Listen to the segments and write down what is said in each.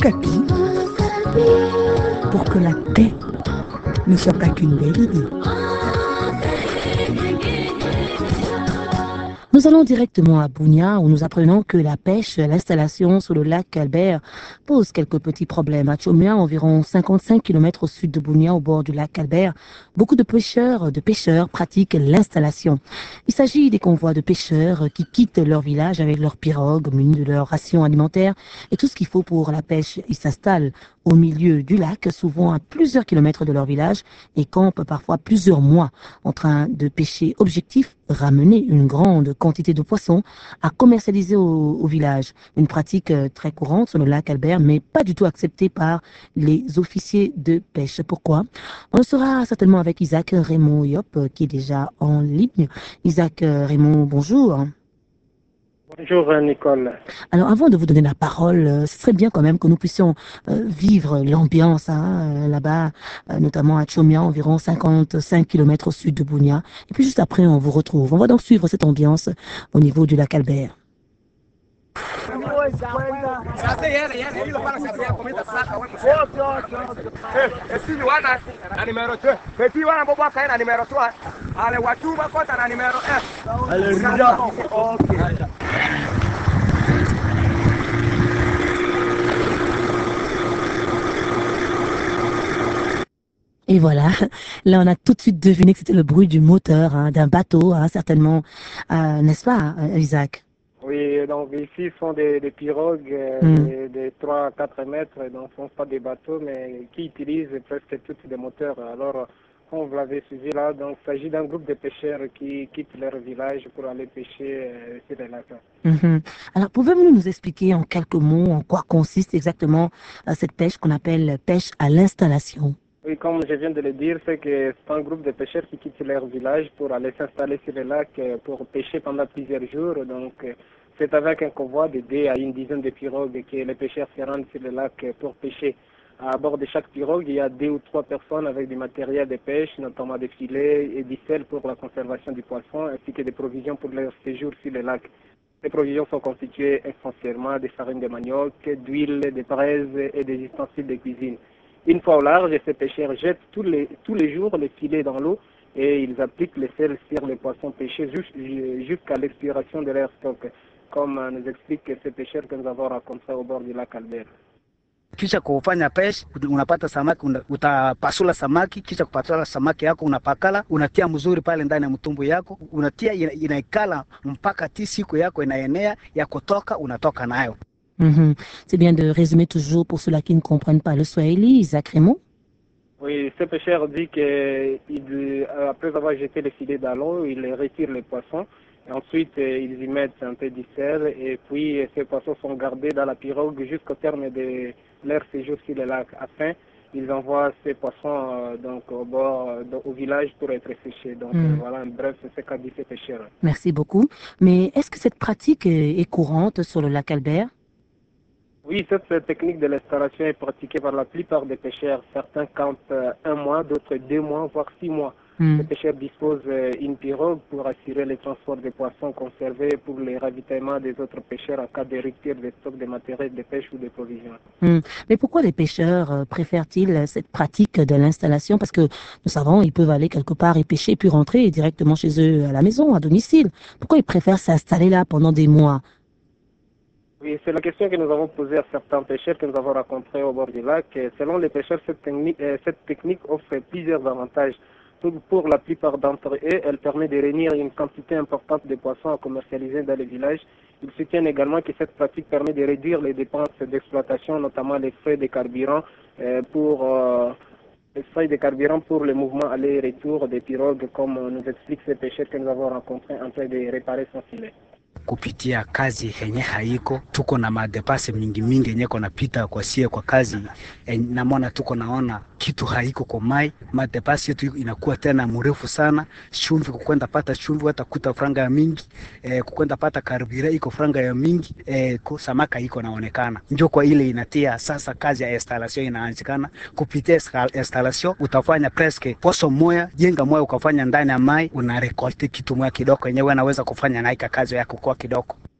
Okapi, pour que la paix ne soit pas qu'une belle idée. Nous allons directement à Bunia où nous apprenons que la pêche, l'installation sur le lac Albert pose quelques petits problèmes. À Tchomia, environ 55 km au sud de Bunia, au bord du lac Albert, beaucoup de pêcheurs pratiquent l'installation. Il s'agit des convois de pêcheurs qui quittent leur village avec leurs pirogues, munis de leurs rations alimentaires et tout ce qu'il faut pour la pêche. Ils s'installent au milieu du lac, souvent à plusieurs kilomètres de leur village, et campent parfois plusieurs mois en train de pêcher. Objectif, ramener une grande quantité de poissons à commercialiser au village. Une pratique très courante sur le lac Albert, mais pas du tout acceptée par les officiers de pêche. Pourquoi? On le saura certainement avec Isaac Raymond Yop, qui est déjà en ligne. Isaac Raymond, bonjour. Bonjour Nicole. Alors avant de vous donner la parole, ce serait bien quand même que nous puissions vivre l'ambiance là-bas, notamment à Tchomia, environ 55 km au sud de Bunia. Et puis juste après, on vous retrouve. On va donc suivre cette ambiance au niveau du lac Albert. Et voilà, là on a tout de suite deviné que c'était le bruit du moteur d'un bateau, certainement, n'est-ce pas, Isaac? Oui, donc ici sont des pirogues de 3 à 4 mètres, donc ce ne sont pas des bateaux, mais qui utilisent presque tous des moteurs. Alors, comme vous l'avez suivi là, donc il s'agit d'un groupe de pêcheurs qui quittent leur village pour aller pêcher sur les lacs. Alors, pouvez-vous nous expliquer en quelques mots en quoi consiste exactement cette pêche qu'on appelle pêche à l'installation? Oui, comme je viens de le dire, c'est que c'est un groupe de pêcheurs qui quittent leur village pour aller s'installer sur les lacs pour pêcher pendant plusieurs jours. Donc, c'est avec un convoi de 2 à une dizaine de pirogues que les pêcheurs se rendent sur le lac pour pêcher. À bord de chaque pirogue, il y a 2 ou 3 personnes avec du matériel de pêche, notamment des filets et du sel pour la conservation du poisson, ainsi que des provisions pour leur séjour sur le lac. Les provisions sont constituées essentiellement de farine de manioc, d'huile, de braises et des ustensiles de cuisine. Une fois au large, ces pêcheurs jettent tous les jours les filets dans l'eau et ils appliquent le sel sur les poissons pêchés jusqu'à l'expiration de leur stock, comme nous explique ces pêcheurs que nous avons rencontrés au bord du lac Albert. Kisha kufanya pêche unapata samaki, utapasula samaki, kisha kupasula samaki yako unapakala, unatia mzuri pale ndani ya mtumbu yako, unatia inaikala mpaka siku yako inaenea ya kutoka, unatoka nayo. C'est bien de résumer toujours pour ceux-là qui ne comprennent pas le Swahili, Isaac Raymond. Oui, ce pêcheur dit qu'après avoir jeté les filets dans l'eau, il retire les poissons. Et ensuite, ils y mettent un peu de sel et puis ces poissons sont gardés dans la pirogue jusqu'au terme de leur séjour sur le lac. Afin, ils envoient ces poissons donc au village pour être séchés. Donc voilà, en bref, c'est ce qu'a dit ces pêcheurs. Merci beaucoup. Mais est-ce que cette pratique est courante sur le lac Albert? Oui, cette technique de l'installation est pratiquée par la plupart des pêcheurs. Certains campent 1 mois, d'autres 2 mois, voire 6 mois. Les pêcheurs disposent d'une pirogue pour assurer le transport des poissons conservés pour le ravitaillement des autres pêcheurs en cas de rupture des stocks de matériel de pêche ou de provisions. Mais pourquoi les pêcheurs préfèrent-ils cette pratique de l'installation? Parce que nous savons, ils peuvent aller quelque part et pêcher puis rentrer directement chez eux à la maison, à domicile. Pourquoi ils préfèrent s'installer là pendant des mois? Oui, c'est la question que nous avons posée à certains pêcheurs que nous avons rencontrés au bord du lac. Selon les pêcheurs, cette technique offre plusieurs avantages. Pour la plupart d'entre eux, elle permet de réunir une quantité importante de poissons à commercialiser dans les villages. Ils soutiennent également que cette pratique permet de réduire les dépenses d'exploitation, notamment les frais de carburant pour le mouvement aller-retour des pirogues, comme nous explique ces pêcheurs que nous avons rencontrés en train de réparer son filet. Kupitia kazi yenye haiko, tuko na madepase mingi yenye konapita kwa kazi namona tuko naona kitu haiko kwa mai, madepase yetu inakuwa tena mrefu sana. Chumvi kukwenda pata chumvi watakuta franga ya mingi, kukwenda pata karibira iko franga ya mingi, samaka iko naonekana. Ndio kwa ile inatia sasa kazi ya installation inaanzikana. Kupitia installation utafanya presque poso moya, jenga moya ukafanya ndani ya mai, una rekolte kitu moya kidogo yenyewe unaweza kufanya naika kazi yako kwa kidogo.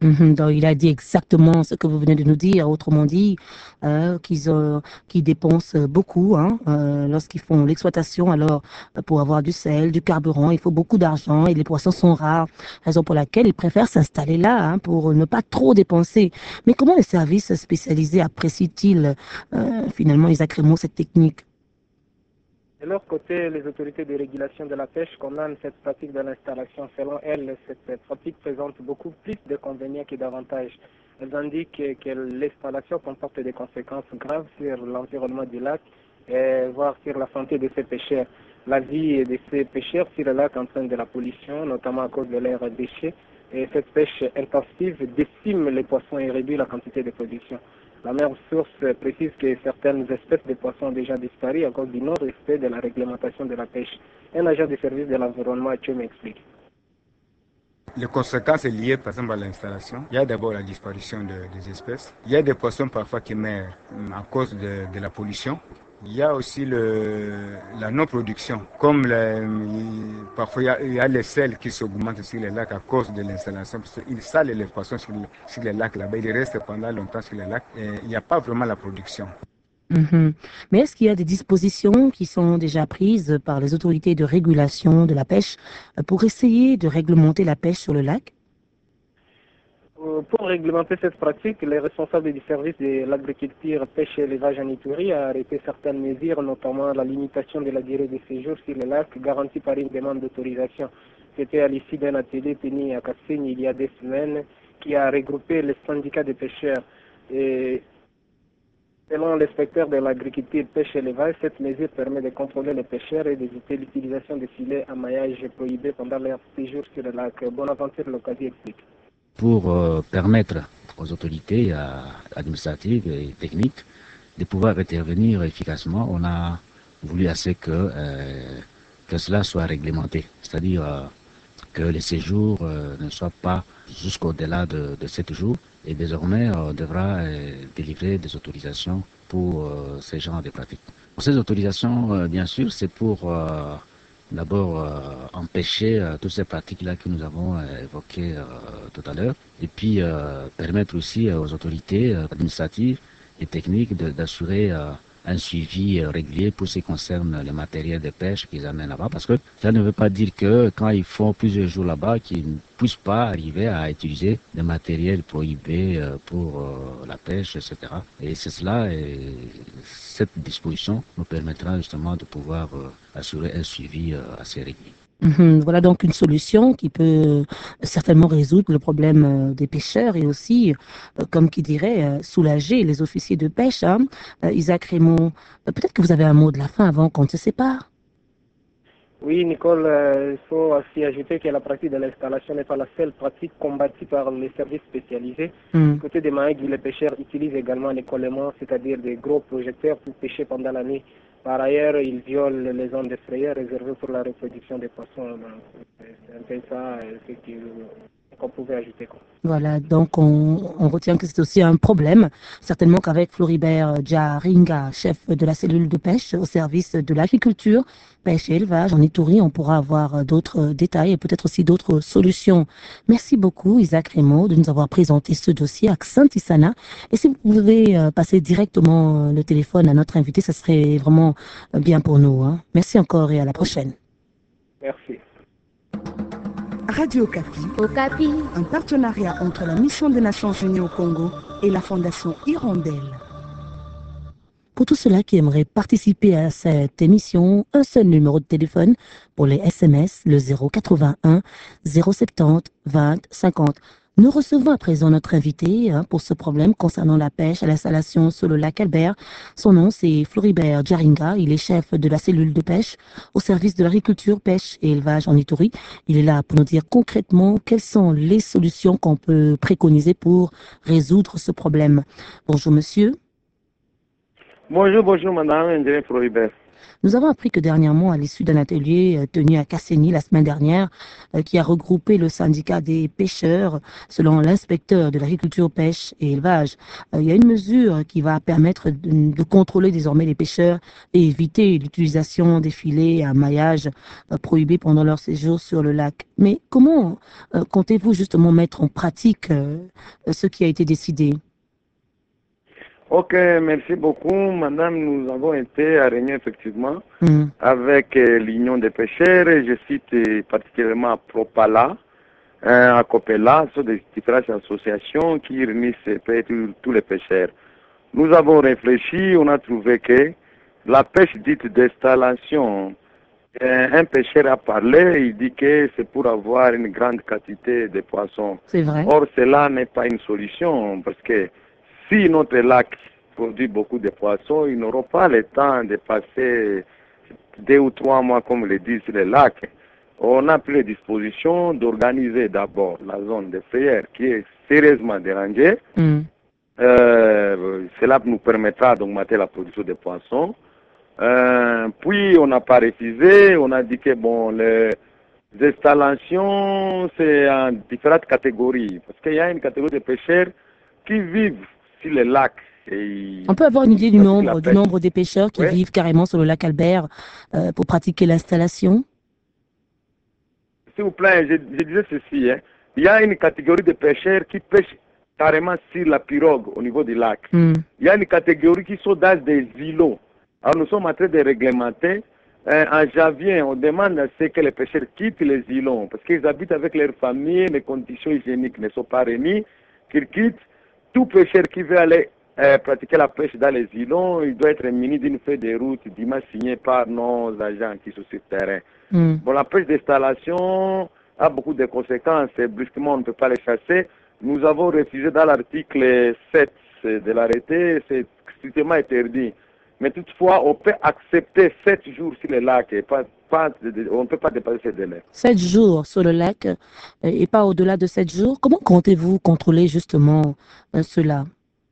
Donc, il a dit exactement ce que vous venez de nous dire. Autrement dit, qu'ils dépensent beaucoup hein, lorsqu'ils font l'exploitation. Alors, pour avoir du sel, du carburant, il faut beaucoup d'argent et les poissons sont rares. Raison pour laquelle ils préfèrent s'installer là hein, pour ne pas trop dépenser. Mais comment les services spécialisés apprécient-ils finalement, Isaac Rémond, cette technique? De leur côté, les autorités de régulation de la pêche condamnent cette pratique de l'installation. Selon elles, cette pratique présente beaucoup plus d'inconvénients que d'avantages. Elles indiquent que l'installation comporte des conséquences graves sur l'environnement du lac et voire sur la santé de ces pêcheurs. La vie de ces pêcheurs sur le lac entraîne de la pollution, notamment à cause de leurs déchets. Et cette pêche intensive décime les poissons et réduit la quantité de production. La même source précise que certaines espèces de poissons ont déjà disparu à cause du non-respect de la réglementation de la pêche. Un agent du service de l'environnement m'explique. Les conséquences liées par exemple à l'installation, il y a d'abord la disparition des espèces. Il y a des poissons parfois qui meurent à cause de la pollution. Il y a aussi la non-production. Comme parfois il y a les sels qui s'augmentent sur les lacs à cause de l'installation. Parce qu'ils salent les poissons sur les lacs là-bas. Ils restent pendant longtemps sur les lacs. Et il n'y a pas vraiment la production. Mais est-ce qu'il y a des dispositions qui sont déjà prises par les autorités de régulation de la pêche pour essayer de réglementer la pêche sur le lac? Pour réglementer cette pratique, les responsables du service de l'agriculture, pêche et élevage en Ituri ont arrêté certaines mesures, notamment la limitation de la durée de séjour sur le lac, garantie par une demande d'autorisation. C'était à l'issue d'un atelier tenu à Kassine il y a 2 semaines, qui a regroupé les syndicats de pêcheurs. Et selon l'inspecteur de l'agriculture, pêche et élevage, cette mesure permet de contrôler les pêcheurs et d'éviter l'utilisation de filets à maillage prohibés pendant leur séjour sur le lac. Bonaventure Locasi explique. Pour permettre aux autorités administratives et techniques de pouvoir intervenir efficacement, on a voulu assez que cela soit réglementé, c'est-à-dire que les séjours ne soient pas jusqu'au-delà de 7 jours. Et désormais, on devra délivrer des autorisations pour ces genres de pratiques. Pour ces autorisations, bien sûr, c'est pour d'abord empêcher toutes ces pratiques-là que nous avons évoquées tout à l'heure, et puis permettre aussi aux autorités administratives et techniques d'assurer un suivi régulier pour ce qui concerne le matériel de pêche qu'ils amènent là-bas, parce que ça ne veut pas dire que quand ils font plusieurs jours là-bas, qu'ils ne puissent pas arriver à utiliser des matériels prohibés pour la pêche, etc. Et c'est cela, et cette disposition nous permettra justement de pouvoir assurer un suivi assez régulier. Voilà donc une solution qui peut certainement résoudre le problème des pêcheurs et aussi, comme qui dirait, soulager les officiers de pêche. Hein. Isaac Rémond, peut-être que vous avez un mot de la fin avant qu'on ne se sépare. Oui, Nicole, il faut aussi ajouter que la pratique de l'installation n'est pas la seule pratique combattue par les services spécialisés. Côté des Maïgues, les pêcheurs utilisent également les collements, c'est-à-dire des gros projecteurs pour pêcher pendant la nuit. Par ailleurs, ils violent les zones de frayeur réservées pour la reproduction des poissons. C'est un peu ça qu'on pouvait ajouter. Voilà, donc on retient que c'est aussi un problème. Certainement qu'avec Floribert Djaringa, chef de la cellule de pêche au service de l'agriculture, pêche et élevage en Ituri, on pourra avoir d'autres détails et peut-être aussi d'autres solutions. Merci beaucoup Isaac Rémond de nous avoir présenté ce dossier à Saint-Issana. Et si vous pouvez passer directement le téléphone à notre invité, ça serait vraiment bien pour nous. Hein. Merci encore et à la prochaine. Merci. Radio Okapi. Okapi. Un partenariat entre la Mission des Nations Unies au Congo et la Fondation Hirondelle. Pour tous ceux-là qui aimeraient participer à cette émission, un seul numéro de téléphone pour les SMS, le 081 070 20 50. Nous recevons à présent notre invité pour ce problème concernant la pêche à l'installation sur le lac Albert. Son nom, c'est Floribert Djaringa. Il est chef de la cellule de pêche au service de l'agriculture, pêche et élevage en Ituri. Il est là pour nous dire concrètement quelles sont les solutions qu'on peut préconiser pour résoudre ce problème. Bonjour monsieur. Bonjour madame, André Floribert. Nous avons appris que dernièrement, à l'issue d'un atelier tenu à Casseny la semaine dernière, qui a regroupé le syndicat des pêcheurs, selon l'inspecteur de l'agriculture, pêche et élevage, il y a une mesure qui va permettre de contrôler désormais les pêcheurs et éviter l'utilisation des filets à maillage prohibés pendant leur séjour sur le lac. Mais comment comptez-vous justement mettre en pratique ce qui a été décidé? Ok, merci beaucoup. Madame, nous avons été à réunion effectivement avec l'Union des pêcheurs. Je cite particulièrement Propala, à Copela, ce sont des différentes associations qui réunissent tous les pêcheurs. Nous avons réfléchi, on a trouvé que la pêche dite d'installation, un pêcheur a parlé, il dit que c'est pour avoir une grande quantité de poissons. C'est vrai. Or, cela n'est pas une solution parce que si notre lac produit beaucoup de poissons, ils n'auront pas le temps de passer 2 ou 3 mois, comme le disent les lacs. On a pris les dispositions d'organiser d'abord la zone de frayères qui est sérieusement dérangée. Cela nous permettra d'augmenter la production de poissons. Puis on n'a pas refusé, on a dit que bon, les installations, c'est en différentes catégories. Parce qu'il y a une catégorie de pêcheurs qui vivent sur les lacs. On peut avoir une idée du nombre des pêcheurs qui vivent carrément sur le lac Albert pour pratiquer l'installation? S'il vous plaît, je disais ceci. Il y a une catégorie de pêcheurs qui pêchent carrément sur la pirogue au niveau du lac. Il y a une catégorie qui sont dans des îlots. Alors nous sommes en train de réglementer. En janvier, on demande à ce que les pêcheurs quittent les îlots parce qu'ils habitent avec leur famille, les conditions hygiéniques ne sont pas remises, qu'ils quittent. Tout pêcheur qui veut aller pratiquer la pêche dans les îlots, il doit être muni d'une feuille de route signée par nos agents qui sont sur le terrain. Bon, la pêche d'installation a beaucoup de conséquences et brusquement on ne peut pas les chasser. Nous avons refusé dans l'article 7 de l'arrêté, c'est strictement interdit. Mais toutefois, on peut accepter 7 jours sur le lac et on ne peut pas dépasser ces délais. 7 jours sur le lac et pas au-delà de 7 jours. Comment comptez-vous contrôler justement cela?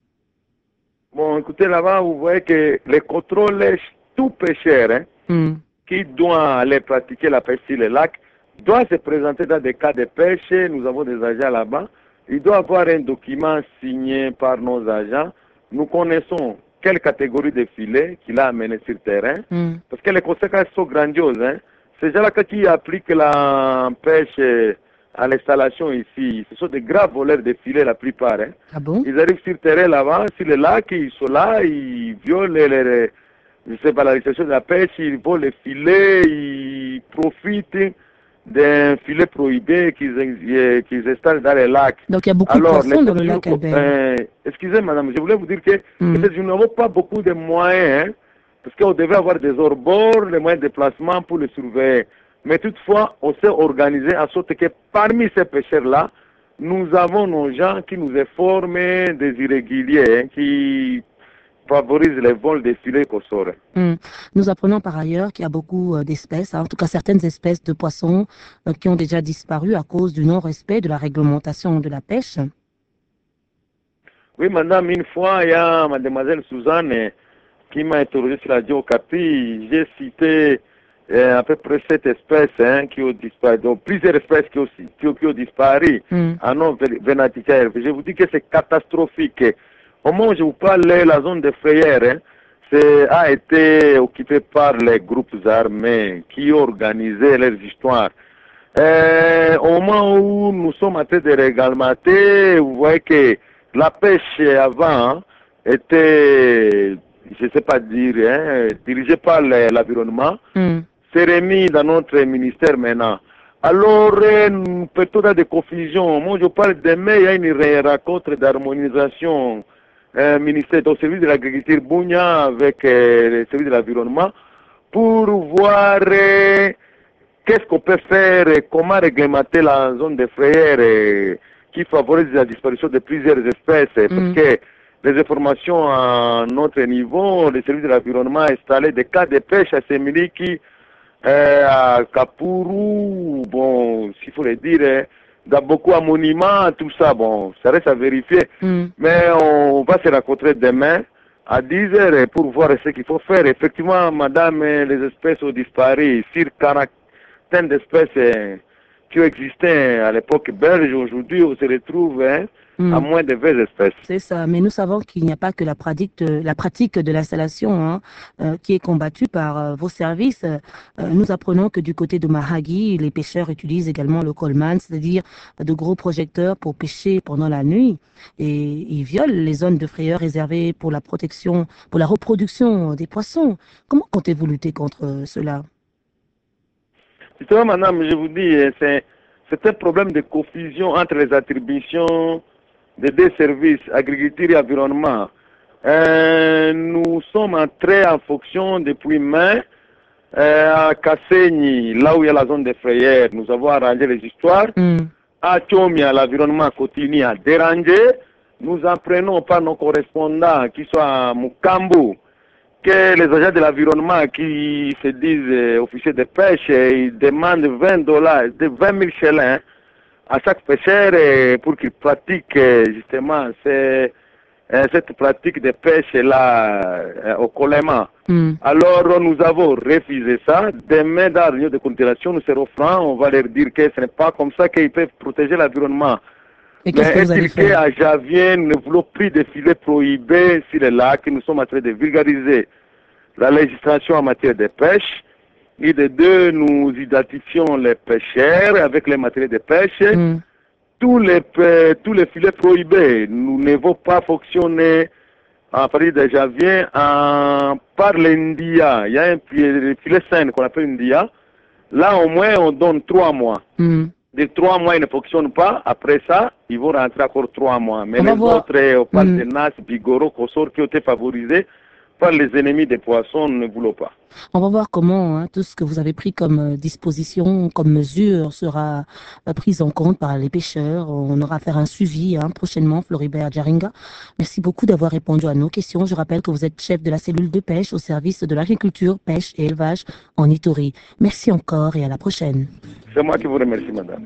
Bon, écoutez, là-bas, vous voyez que le contrôle est tout pêcheur qui doit aller pratiquer la pêche sur le lac, doit se présenter dans des cas de pêche. Nous avons des agents là-bas. Il doit avoir un document signé par nos agents. Nous connaissons quelle catégorie de filets qu'il a amené sur le terrain. Parce que les conséquences sont grandioses. Ces gens-là qui appliquent la pêche à l'installation ici, ce sont des graves voleurs de filets la plupart. Ah bon? Ils arrivent sur le terrain là-bas, sur le lac, ils sont là, ils violent je sais pas, la législation de la pêche, ils volent les filets, ils profitent d'un filet prohibé qu'ils installent dans les lacs. Donc il y a beaucoup de poissons dans le lac Albert. Excusez madame, je voulais vous dire que peut-être nous n'avons pas beaucoup de moyens, parce qu'on devait avoir des hors-bords, les moyens de déplacement pour les surveiller. Mais toutefois, on s'est organisé en sorte que parmi ces pêcheurs-là, nous avons nos gens qui nous informent des irréguliers qui favorisent les vols des filets Kossore. Nous apprenons par ailleurs qu'il y a beaucoup d'espèces, en tout cas certaines espèces de poissons qui ont déjà disparu à cause du non-respect de la réglementation de la pêche. Oui, madame, une fois, il y a mademoiselle Suzanne qui m'a interrogé sur la radio Okapi. J'ai cité à peu près 7 espèces qui ont disparu, donc plusieurs espèces qui ont disparu en non vénaticaire. Je vous dis que c'est catastrophique. Au moment où je vous parle, la zone de frayères a été occupée par les groupes armés qui ont organisé leurs histoires. Au moment où nous sommes en train de réglementer, vous voyez que la pêche avant était, je ne sais pas dire, dirigée par l'environnement. C'est remis dans notre ministère maintenant. Alors, peut-être dans des confusions. Moi, je parle demain, il y a une rencontre d'harmonisation ministère au service de l'agriculture Bounia avec le service de l'environnement pour voir qu'est-ce qu'on peut faire et comment réglementer la zone de frayères qui favorise la disparition de plusieurs espèces. Parce que les informations à notre niveau, le service de l'environnement a installé des cas de pêche à Semiliki, à Kapuru, bon, s'il faut le dire, dans beaucoup à Monument, tout ça, bon, ça reste à vérifier. Mais on va se rencontrer demain à 10 heures pour voir ce qu'il faut faire. Effectivement, madame, les espèces ont disparu. Sur quarantaine d'espèces qui existaient à l'époque belge, aujourd'hui, on se retrouve à moins de 20 espèces. C'est ça, mais nous savons qu'il n'y a pas que la pratique de l'installation qui est combattue par vos services. Nous apprenons que du côté de Mahagi, les pêcheurs utilisent également le coleman, c'est-à-dire de gros projecteurs pour pêcher pendant la nuit. Et ils violent les zones de frayeur réservées pour la protection, pour la reproduction des poissons. Comment comptez-vous lutter contre cela? Justement, madame, je vous dis, c'est un problème de confusion entre les attributions des deux services, agriculture et environnement. Nous sommes entrés en fonction depuis mai à Kasséni, là où il y a la zone des frayères. Nous avons arrangé les histoires. À Tchomia, l'environnement continue à déranger. Nous apprenons par nos correspondants qui sont à Mukambu que les agents de l'environnement qui se disent officiers de pêche, ils demandent $20, 20 000 shillings à chaque pêcheur pour qu'il pratique justement cette pratique de pêche-là au coléman. Alors nous avons refusé ça. Demain, dans la réunion de considération, nous serons francs, on va leur dire que ce n'est pas comme ça qu'ils peuvent protéger l'environnement. Mais est-il qu'à Javien, nous ne voulons plus de filets prohibés sur les lacs, nous sommes en train de vulgariser la législation en matière de pêche. Et de deux, nous identifions les pêcheurs avec les matériels de pêche. Tous les filets prohibés, nous ne devons pas fonctionner à partir de Javien par l'India. Il y a un filet sain qu'on appelle India. Là, au moins, on donne 3 mois. De 3 mois, ils ne fonctionnent pas. Après ça, ils vont rentrer encore 3 mois. Mais les autres, on parle de Nas, Bigoro, Kosor, qui ont été favorisés par les ennemis des poissons, ne voulons pas. On va voir comment tout ce que vous avez pris comme disposition, comme mesure sera prise en compte par les pêcheurs. On aura à faire un suivi prochainement, Floribert Djaringa. Merci beaucoup d'avoir répondu à nos questions. Je rappelle que vous êtes chef de la cellule de pêche au service de l'agriculture, pêche et élevage en Ituri. Merci encore et à la prochaine. C'est moi qui vous remercie, madame.